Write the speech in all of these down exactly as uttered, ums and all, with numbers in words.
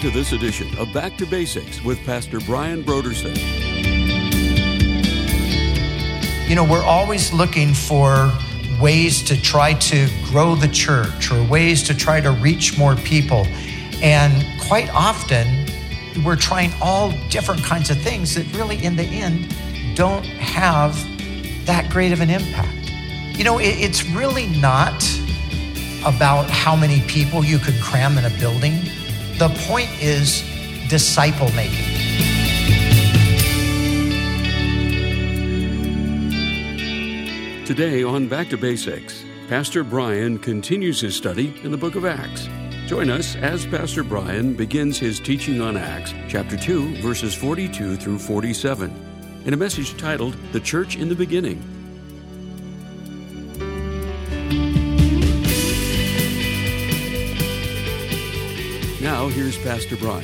to this edition of Back to Basics with Pastor Brian Brodersen. You know, we're always looking for ways to try to grow the church or ways to try to reach more people. And quite often, we're trying all different kinds of things that really, in the end, don't have that great of an impact. You know, it, it's really not about how many people you could cram in a building. The point is disciple making. Today on Back to Basics, Pastor Brian continues his study in the book of Acts. Join us as Pastor Brian begins his teaching on Acts, chapter two, verses forty-two through forty-seven, in a message titled, The Church in the Beginning. Now, here's Pastor Brian.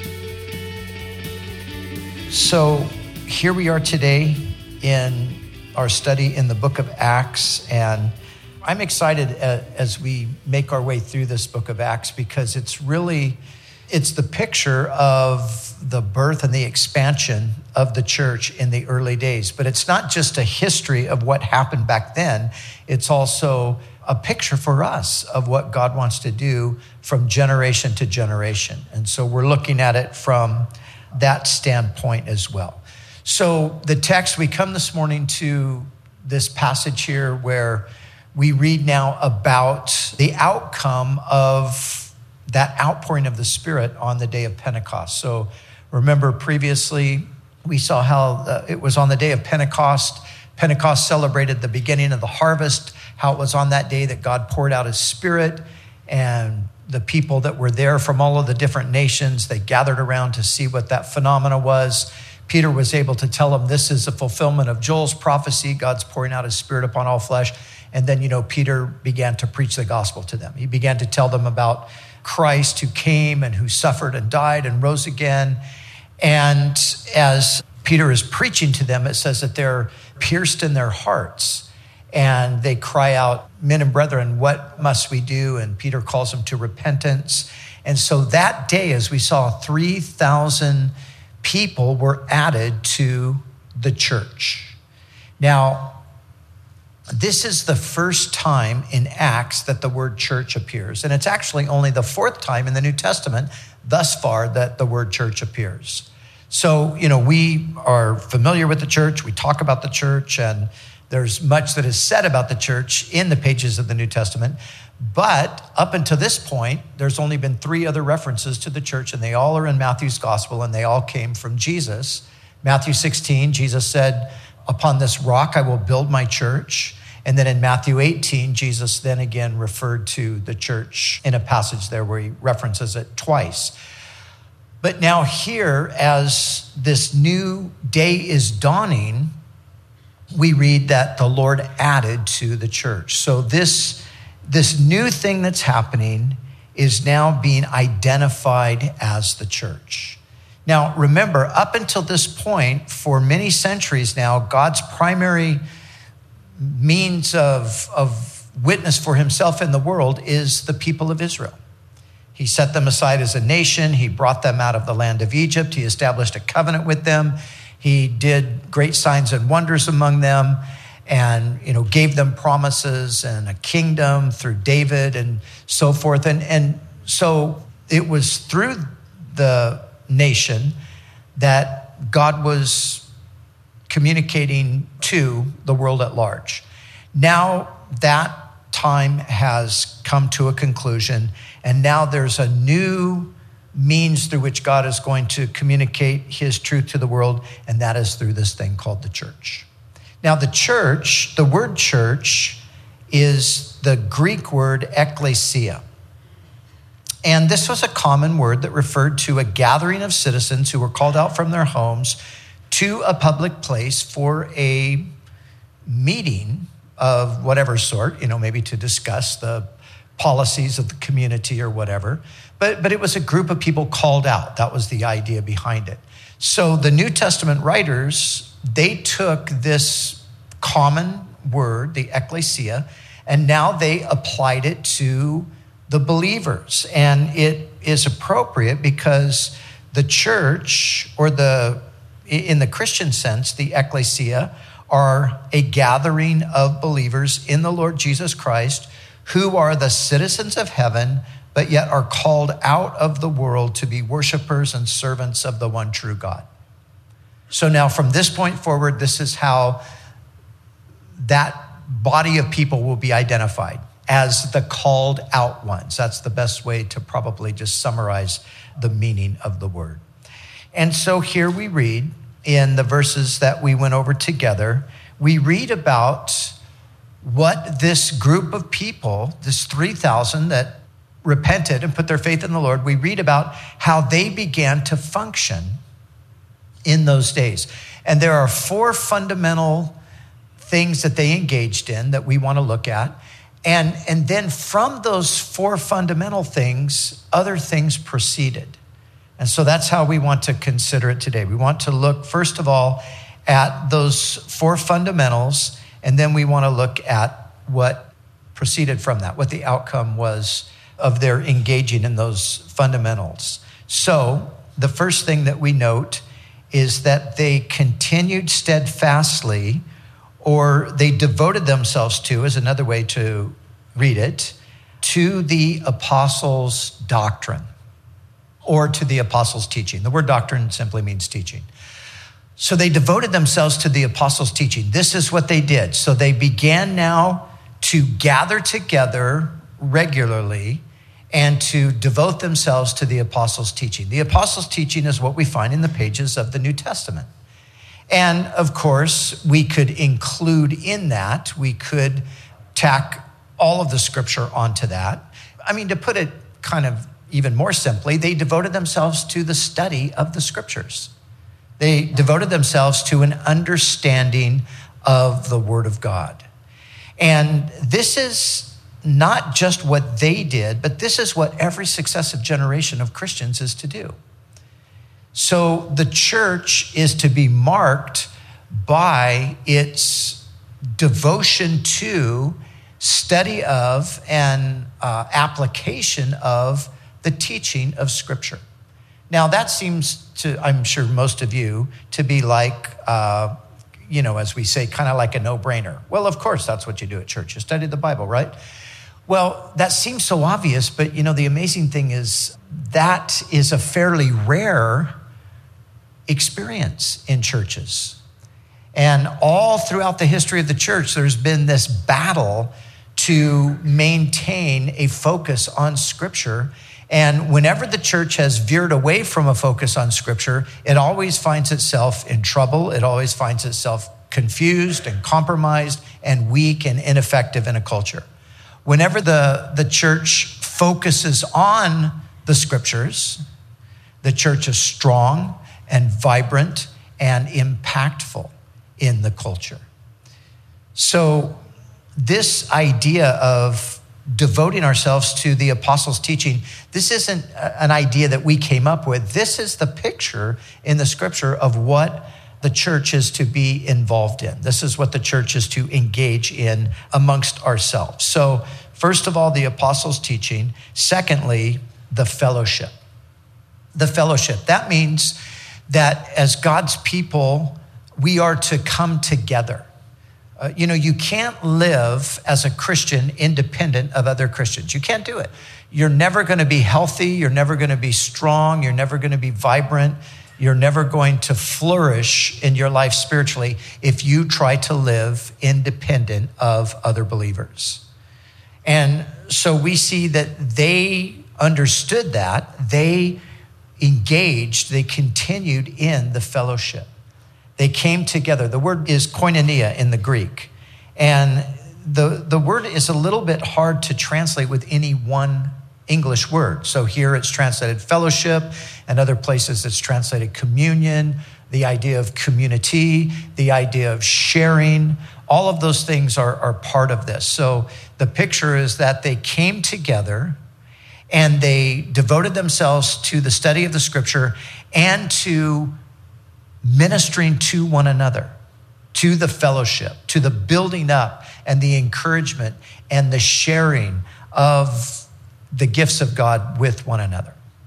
So, here we are today in our study in the book of Acts, and I'm excited as we make our way through this book of Acts because it's really, it's the picture of the birth and the expansion of the church in the early days. But it's not just a history of what happened back then. It's also a picture for us of what God wants to do from generation to generation. And so we're looking at it from that standpoint as well. So the text, we come this morning to this passage here where we read now about the outcome of that outpouring of the Spirit on the day of Pentecost. So remember previously, we saw how uh, it was on the day of Pentecost. Pentecost celebrated the beginning of the harvest, how it was on that day that God poured out his Spirit, and the people that were there from all of the different nations, they gathered around to see what that phenomena was. Peter was able to tell them this is a fulfillment of Joel's prophecy. God's pouring out his Spirit upon all flesh. And then, you know, Peter began to preach the gospel to them. He began to tell them about Christ who came and who suffered and died and rose again. And as Peter is preaching to them, it says that they're pierced in their hearts. And they cry out, men and brethren, what must we do? And Peter calls them to repentance. And so that day, as we saw, three thousand people were added to the church. Now, this is the first time in Acts that the word church appears. And it's actually only the fourth time in the New Testament thus far that the word church appears. So, you know, we are familiar with the church. We talk about the church, and there's much that is said about the church in the pages of the New Testament. But up until this point, there's only been three other references to the church, and they all are in Matthew's gospel, and they all came from Jesus. Matthew sixteen, Jesus said, upon this rock I will build my church. And then in Matthew eighteen, Jesus then again referred to the church in a passage there where he references it twice. But now here, as this new day is dawning, we read that the Lord added to the church. So this, this new thing that's happening is now being identified as the church. Now, remember, up until this point, for many centuries now, God's primary means of, of witness for himself in the world is the people of Israel. He set them aside as a nation. He brought them out of the land of Egypt. He established a covenant with them. He did great signs and wonders among them, and, you know, gave them promises and a kingdom through David and so forth. And, and so it was through the nation that God was communicating to the world at large. Now that time has come to a conclusion, and now there's a new means through which God is going to communicate his truth to the world, and that is through this thing called the church. Now, the church, the word church, is the Greek word ekklesia. And this was a common word that referred to a gathering of citizens who were called out from their homes to a public place for a meeting of whatever sort, you know, maybe to discuss the policies of the community or whatever. But, but it was a group of people called out. That was the idea behind it. So the New Testament writers, they took this common word, the ekklesia, and now they applied it to the believers. And it is appropriate because the church, or the, in the Christian sense, the ecclesia, are a gathering of believers in the Lord Jesus Christ who are the citizens of heaven, but yet are called out of the world to be worshipers and servants of the one true God. So now from this point forward, this is how that body of people will be identified, as the called out ones. That's the best way to probably just summarize the meaning of the word. And so here we read in the verses that we went over together, we read about what this group of people, this three thousand that repented and put their faith in the Lord, we read about how they began to function in those days. And there are four fundamental things that they engaged in that we want to look at. And, and then from those four fundamental things, other things proceeded. And so that's how we want to consider it today. We want to look, first of all, at those four fundamentals, and then we want to look at what proceeded from that, what the outcome was of their engaging in those fundamentals. So the first thing that we note is that they continued steadfastly, or they devoted themselves to, is another way to read it, to the apostles' doctrine, or to the apostles' teaching. The word doctrine simply means teaching. So they devoted themselves to the apostles' teaching. This is what they did. So they began now to gather together regularly and to devote themselves to the apostles' teaching. The apostles' teaching is what we find in the pages of the New Testament. And of course, we could include in that, we could tack all of the scripture onto that. I mean, to put it kind of even more simply, they devoted themselves to the study of the scriptures. They devoted themselves to an understanding of the Word of God. And this is not just what they did, but this is what every successive generation of Christians is to do. So the church is to be marked by its devotion to, study of, and uh, application of the teaching of Scripture. Now that seems to, I'm sure most of you, to be like, uh, you know, as we say, kind of like a no-brainer. Well, of course, that's what you do at church. You study the Bible, right? Well, that seems so obvious, but you know, the amazing thing is that is a fairly rare experience in churches. And all throughout the history of the church, there's been this battle to maintain a focus on Scripture. And whenever the church has veered away from a focus on Scripture, it always finds itself in trouble. It always finds itself confused and compromised and weak and ineffective in a culture. Whenever the, the church focuses on the Scriptures, the church is strong and vibrant and impactful in the culture. So this idea of devoting ourselves to the apostles' teaching, this isn't an idea that we came up with. This is the picture in the scripture of what the church is to be involved in. This is what the church is to engage in amongst ourselves. So first of all, the apostles' teaching. Secondly, the fellowship. The fellowship. That means that as God's people, we are to come together. Uh, you know, you can't live as a Christian independent of other Christians. You can't do it. You're never going to be healthy. You're never going to be strong. You're never going to be vibrant. You're never going to flourish in your life spiritually if you try to live independent of other believers. And so we see that they understood that. They engaged, they continued in the fellowship. They came together. The word is koinonia in the Greek. And the, the word is a little bit hard to translate with any one English word. So here it's translated fellowship, and other places it's translated communion, the idea of community, the idea of sharing. All of those things are, are part of this. So the picture is that they came together and they devoted themselves to the study of the scripture and to ministering to one another, to the fellowship, to the building up and the encouragement and the sharing of the gifts of God with one another.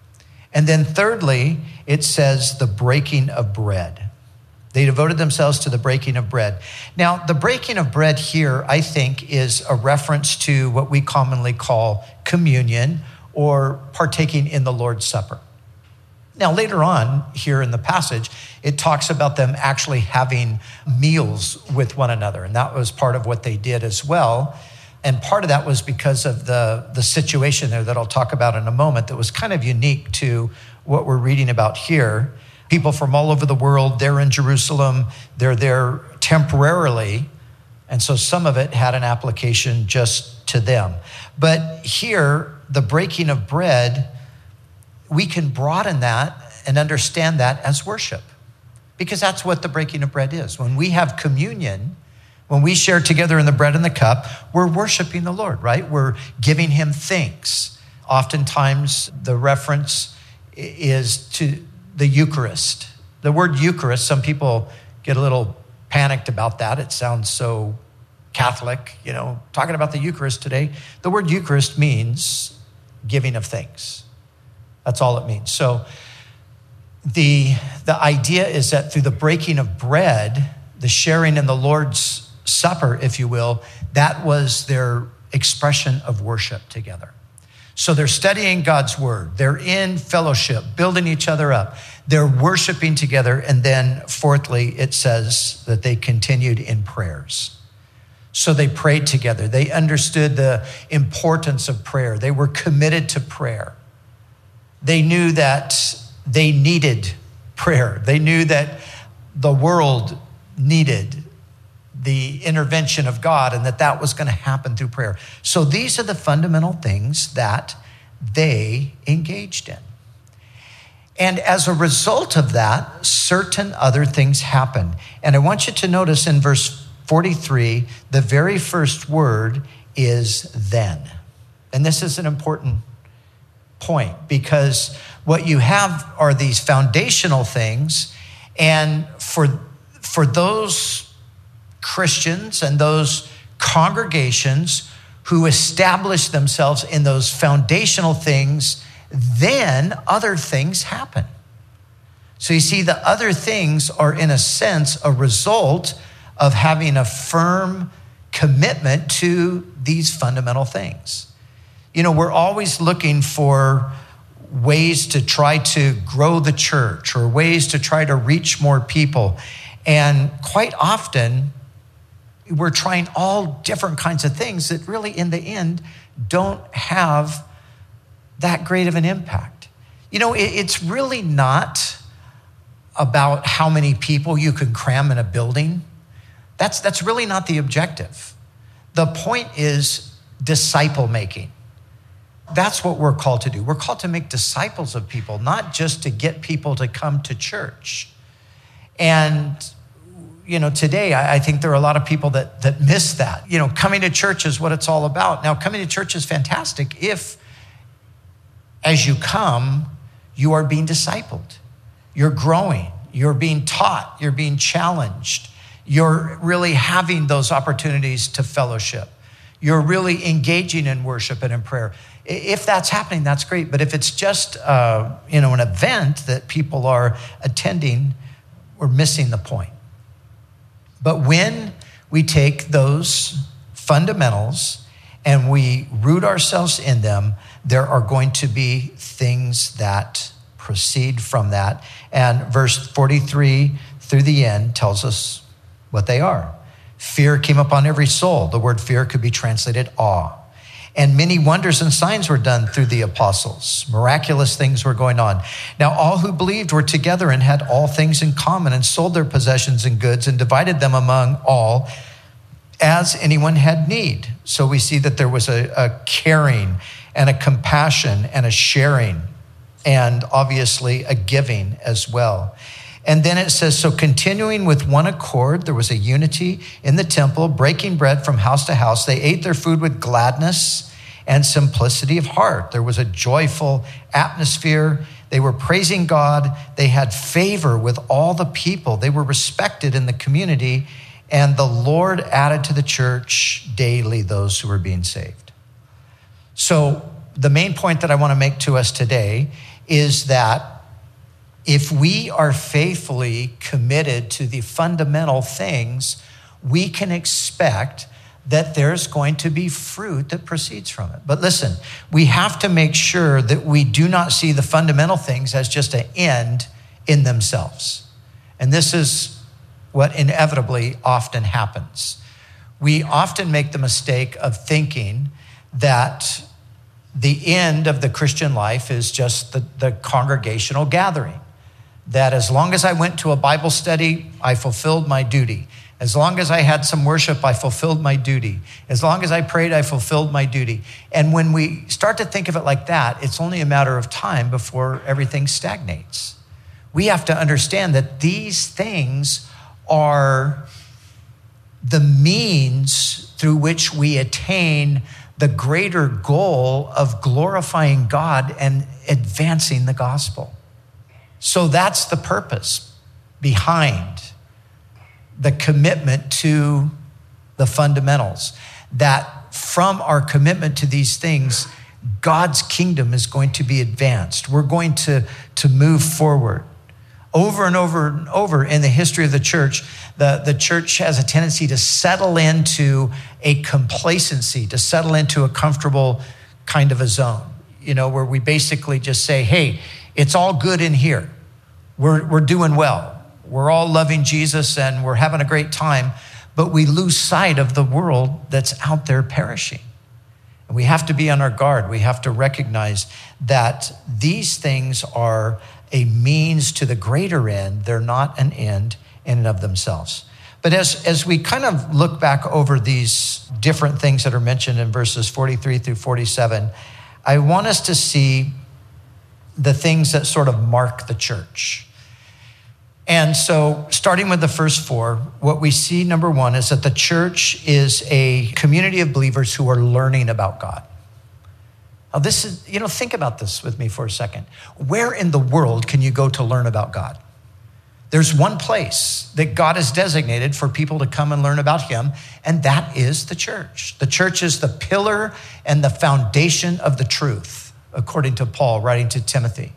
And then thirdly, it says the breaking of bread. They devoted themselves to the breaking of bread. Now, the breaking of bread here, I think, is a reference to what we commonly call communion or partaking in the Lord's Supper. Now, later on here in the passage, it talks about them actually having meals with one another. And that was part of what they did as well. And part of that was because of the, the situation there that I'll talk about in a moment that was kind of unique to what we're reading about here. People from all over the world, they're in Jerusalem, they're there temporarily. And so some of it had an application just to them. But here, the breaking of bread, we can broaden that and understand that as worship, because that's what the breaking of bread is. When we have communion, when we share together in the bread and the cup, we're worshiping the Lord, right? We're giving him thanks. Oftentimes, the reference is to the Eucharist. The word Eucharist, some people get a little panicked about that. It sounds so Catholic, you know, talking about the Eucharist today. The word Eucharist means giving of thanks. That's all it means. So the, the idea is that through the breaking of bread, the sharing in the Lord's Supper, if you will, that was their expression of worship together. So they're studying God's word. They're in fellowship, building each other up. They're worshiping together. And then fourthly, it says that they continued in prayers. So they prayed together. They understood the importance of prayer. They were committed to prayer. They knew that they needed prayer. They knew that the world needed the intervention of God and that that was going to happen through prayer. So these are the fundamental things that they engaged in. And as a result of that, certain other things happened. And I want you to notice in verse forty-three, the very first word is then. And this is an important point, because what you have are these foundational things. And for, for those Christians and those congregations who establish themselves in those foundational things, then other things happen. So you see, the other things are in a sense a result of having a firm commitment to these fundamental things. You know, we're always looking for ways to try to grow the church or ways to try to reach more people. And quite often, we're trying all different kinds of things that really, in the end, don't have that great of an impact. You know, it's really not about how many people you can cram in a building. That's, that's really not the objective. The point is disciple making. That's what we're called to do. We're called to make disciples of people, not just to get people to come to church. And you know, today, I think there are a lot of people that that miss that. You know, coming to church is what it's all about. Now, coming to church is fantastic if, as you come, you are being discipled. You're growing. You're being taught. You're being challenged. You're really having those opportunities to fellowship. You're really engaging in worship and in prayer. If that's happening, that's great. But if it's just, uh, you know, an event that people are attending, we're missing the point. But when we take those fundamentals and we root ourselves in them, there are going to be things that proceed from that. And verse forty-three through the end tells us what they are. Fear came upon every soul. The word fear could be translated awe. And many wonders and signs were done through the apostles. Miraculous things were going on. Now, all who believed were together and had all things in common and sold their possessions and goods and divided them among all as anyone had need. So we see that there was a, a caring and a compassion and a sharing and obviously a giving as well. And then it says, so continuing with one accord, there was a unity in the temple, breaking bread from house to house. They ate their food with gladness and simplicity of heart. There was a joyful atmosphere. They were praising God. They had favor with all the people. They were respected in the community. And the Lord added to the church daily those who were being saved. So the main point that I want to make to us today is that if we are faithfully committed to the fundamental things, we can expect that there's going to be fruit that proceeds from it. But listen, we have to make sure that we do not see the fundamental things as just an end in themselves. And this is what inevitably often happens. We often make the mistake of thinking that the end of the Christian life is just the, the congregational gathering. That as long as I went to a Bible study, I fulfilled my duty. As long as I had some worship, I fulfilled my duty. As long as I prayed, I fulfilled my duty. And when we start to think of it like that, it's only a matter of time before everything stagnates. We have to understand that these things are the means through which we attain the greater goal of glorifying God and advancing the gospel. So that's the purpose behind the commitment to the fundamentals, that from our commitment to these things, God's kingdom is going to be advanced. We're going to, to move forward. Over and over and over in the history of the church, the, the church has a tendency to settle into a complacency, to settle into a comfortable kind of a zone, you know, where we basically just say, hey, it's all good in here. We're, we're doing well. We're all loving Jesus and we're having a great time, but we lose sight of the world that's out there perishing. And we have to be on our guard. We have to recognize that these things are a means to the greater end. They're not an end in and of themselves. But as, as we kind of look back over these different things that are mentioned in verses forty-three through forty-seven, I want us to see the things that sort of mark the church. And so starting with the first four, what we see, number one, is that the church is a community of believers who are learning about God. Now this is, you know, think about this with me for a second. Where in the world can you go to learn about God? There's one place that God has designated for people to come and learn about him, and that is the church. The church is the pillar and the foundation of the truth, according to Paul writing to Timothy.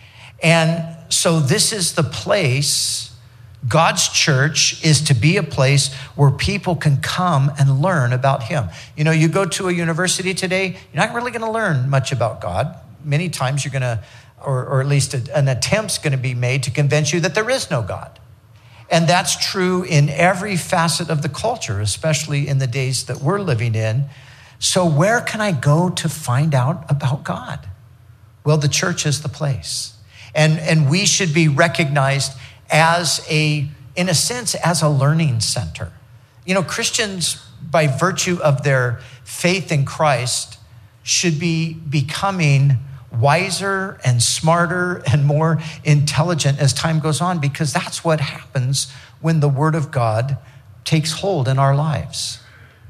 And so this is the place, God's church is to be a place where people can come and learn about him. You know, you go to a university today, you're not really going to learn much about God. Many times you're going to, or, or at least a, an attempt's going to be made to convince you that there is no God. And that's true in every facet of the culture, especially in the days that we're living in. So where can I go to find out about God? Well, the church is the place. And, and we should be recognized as a, in a sense, as a learning center. You know, Christians, by virtue of their faith in Christ, should be becoming wiser and smarter and more intelligent as time goes on, because that's what happens when the Word of God takes hold in our lives.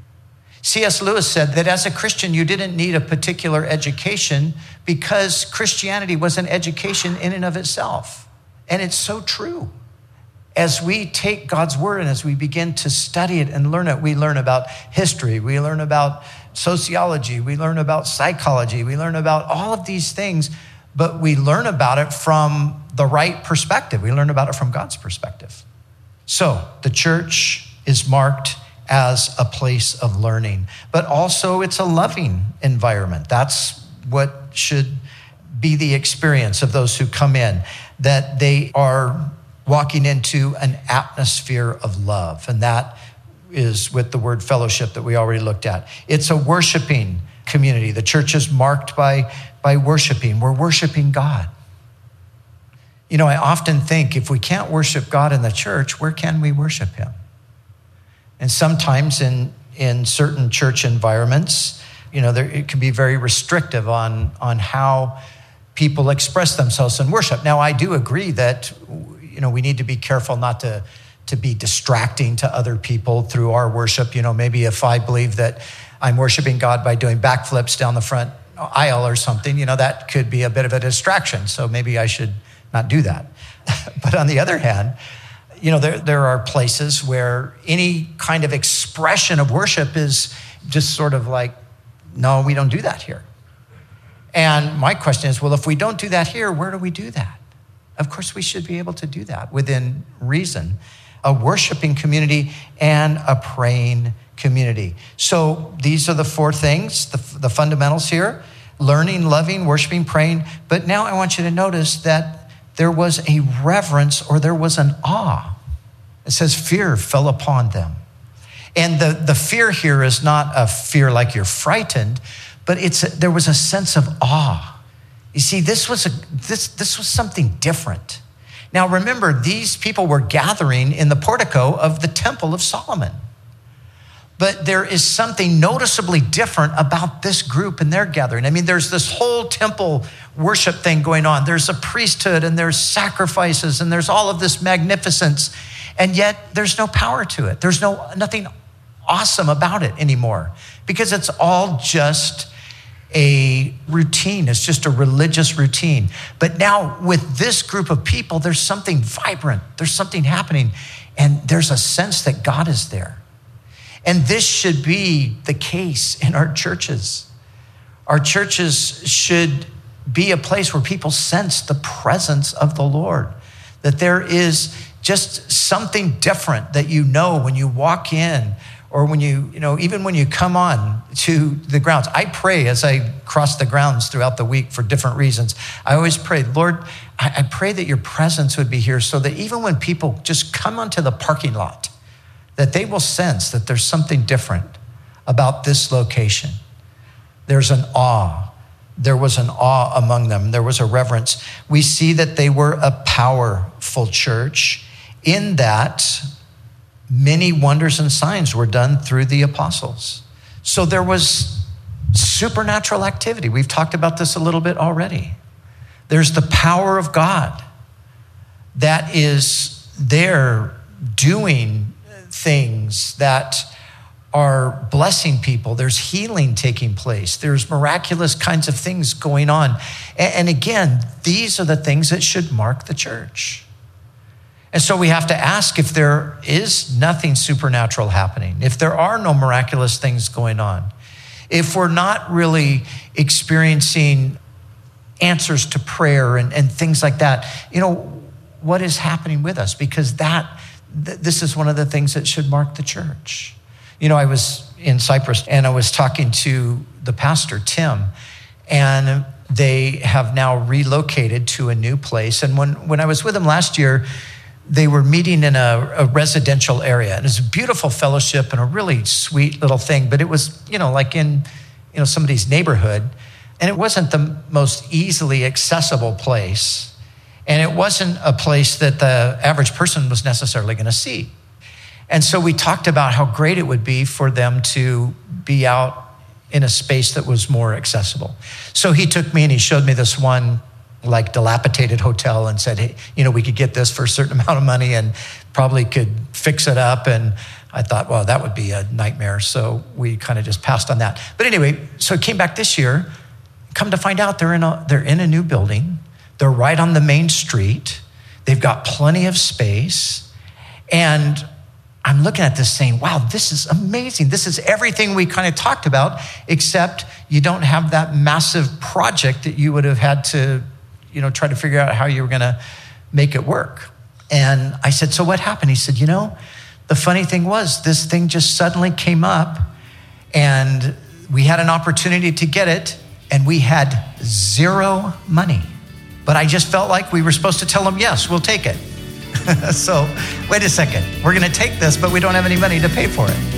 C S Lewis said that as a Christian, you didn't need a particular education because Christianity was an education in and of itself. And it's so true. As we take God's word and as we begin to study it and learn it, we learn about history, we learn about sociology, we learn about psychology, we learn about all of these things, but we learn about it from the right perspective. We learn about it from God's perspective. So the church is marked as a place of learning, but also it's a loving environment. That's what should be the experience of those who come in, that they are walking into an atmosphere of love. And that is with the word fellowship that we already looked at. It's a worshiping community. The church is marked by, by worshiping. We're worshiping God. You know, I often think if we can't worship God in the church, where can we worship him? And sometimes in, in certain church environments, you know, there, it can be very restrictive on, on how people express themselves in worship. Now, I do agree that, you know, we need to be careful not to, to be distracting to other people through our worship. You know, maybe if I believe that I'm worshiping God by doing backflips down the front aisle or something, you know, that could be a bit of a distraction. So maybe I should not do that. But on the other hand, you know, there, there are places where any kind of expression of worship is just sort of like, no, we don't do that here. And my question is, well, if we don't do that here, where do we do that? Of course, we should be able to do that within reason. A worshiping community and a praying community. So these are the four things, the, the fundamentals here: learning, loving, worshiping, praying. But now I want you to notice that there was a reverence, or there was an awe. It says fear fell upon them. And the, the fear here is not a fear like you're frightened, but it's a, there was a sense of awe. You see, this was a this this was something different. Now remember, these people were gathering in the portico of the Temple of Solomon. But there is something noticeably different about this group and their gathering. I mean, there's this whole temple worship thing going on. There's a priesthood and there's sacrifices and there's all of this magnificence. And yet there's no power to it. There's no nothing awesome about it anymore, because it's all just a routine. It's just a religious routine. But now with this group of people, there's something vibrant. There's something happening. And there's a sense that God is there. And this should be the case in our churches. Our churches should be a place where people sense the presence of the Lord, that there is just something different that you know when you walk in, or when you, you know, even when you come on to the grounds. I pray as I cross the grounds throughout the week for different reasons. I always pray, Lord, I, I pray that your presence would be here, so that even when people just come onto the parking lot, that they will sense that there's something different about this location. There's an awe. There was an awe among them. There was a reverence. We see that they were a powerful church in that many wonders and signs were done through the apostles. So there was supernatural activity. We've talked about this a little bit already. There's the power of God that is there doing things that are blessing people. There's healing taking place. There's miraculous kinds of things going on. And again, these are the things that should mark the church. And so we have to ask, if there is nothing supernatural happening, if there are no miraculous things going on, if we're not really experiencing answers to prayer and, and things like that, you know, what is happening with us? Because that th- this is one of the things that should mark the church. You know, I was in Cyprus and I was talking to the pastor, Tim, and they have now relocated to a new place. And when, when I was with him last year, they were meeting in a, a residential area. And it was a beautiful fellowship and a really sweet little thing. But it was, you know, like in, you know, somebody's neighborhood. And it wasn't the most easily accessible place. And it wasn't a place that the average person was necessarily going to see. And so we talked about how great it would be for them to be out in a space that was more accessible. So he took me and he showed me this one like dilapidated hotel and said, hey, you know, we could get this for a certain amount of money and probably could fix it up. And I thought, well, that would be a nightmare. So we kind of just passed on that. But anyway, so it came back this year. Come to find out, they're in a, they're in a new building. They're right on the main street. They've got plenty of space. And I'm looking at this saying, wow, this is amazing. This is everything we kind of talked about, except you don't have that massive project that you would have had to, you know, try to figure out how you were going to make it work. And I said, so what happened? He said, you know, the funny thing was this thing just suddenly came up and we had an opportunity to get it and we had zero money. But I just felt like we were supposed to tell them, yes, we'll take it. So wait a second, we're going to take this, but we don't have any money to pay for it.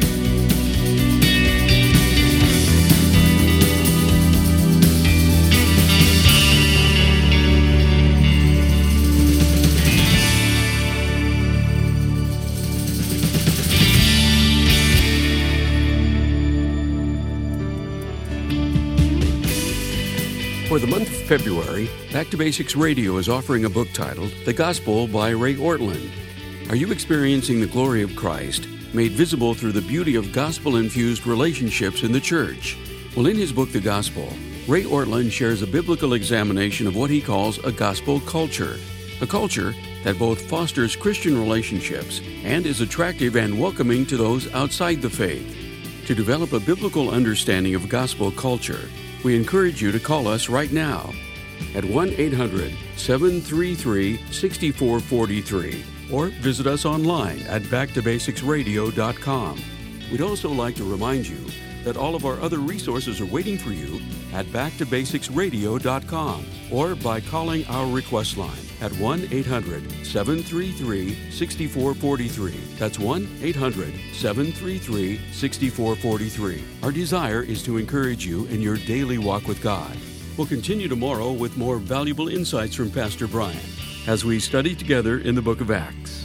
For the month of February, Back to Basics Radio is offering a book titled The Gospel by Ray Ortlund. Are you experiencing the glory of Christ made visible through the beauty of gospel-infused relationships in the church? Well, in his book, The Gospel, Ray Ortlund shares a biblical examination of what he calls a gospel culture, a culture that both fosters Christian relationships and is attractive and welcoming to those outside the faith. To develop a biblical understanding of gospel culture, We encourage you to call us right now at one eight hundred, seven three three, six four four three or visit us online at back to basics radio dot com. We'd also like to remind you that all of our other resources are waiting for you at back to basics radio dot com or by calling our request line at one eight hundred, seven three three, six four four three. That's one eight hundred, seven three three, six four four three. Our desire is to encourage you in your daily walk with God. We'll continue tomorrow with more valuable insights from Pastor Brian as we study together in the book of Acts.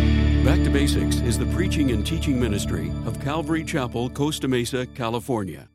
Back to Basics is the preaching and teaching ministry of Calvary Chapel, Costa Mesa, California.